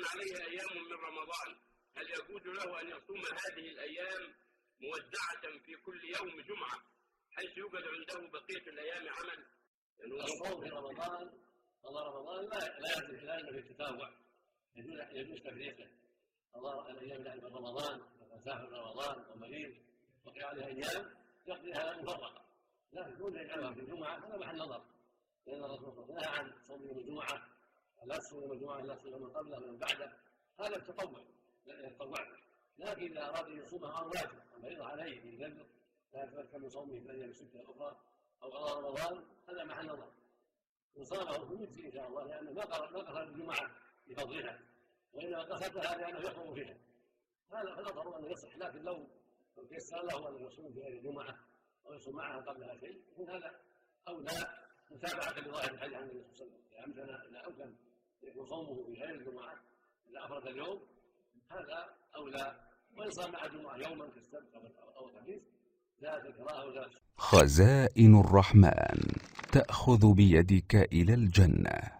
عليه أيام من رمضان، هل يجوز له أن يصوم هذه الأيام موزعة في كل يوم جمعة حيث يوجد عنده بقية الأيام عمل؟ الصوم في رمضان قضاء رمضان لا يجوز في التتابع، يجوز تفريقه. قضاء الأيام من رمضان مسافر رمضان ومريض وقع عليه أيام يقضيها مفرقة، لكن كون يجعلها في الجمعة هذا محل نظر، لأن الرسول صلى الله عليه وسلم نهى عن صوم يوم الجمعة، لا تصوم يوم الجمعة لا تصوم من قبله ومن بعده، هذا التطوع يتطوع. لكن إذا أراد أن يصومها عن واجب المريض عليه في ذنب لا يتمكن من صومه في الأيام الستة الأخرى أو قضاء رمضان، هذا محل نظر. إن صامه فيجزي إن شاء الله، لأنه ما قصر الجمعة لفضلها، وإنما قصدها لأنه يقوم فيها، هذا فنظر أنه يصح. لكن لو تيسر له أن يصوم في غير الجمعة أو يصوم معها قبلها شيء يكون هذا أولى متابعة لظاهر الحديث عن النبي صلى الله عليه وسلم. إذا أمكن يكون صومه في غير الجمعة إذا أفرد اليوم هذا أولى، وإن صام مع الجمعة يوما كالسبت أو الخميس لا تكراه ولا. خزائن الرحمن تأخذ بيدك إلى الجنة.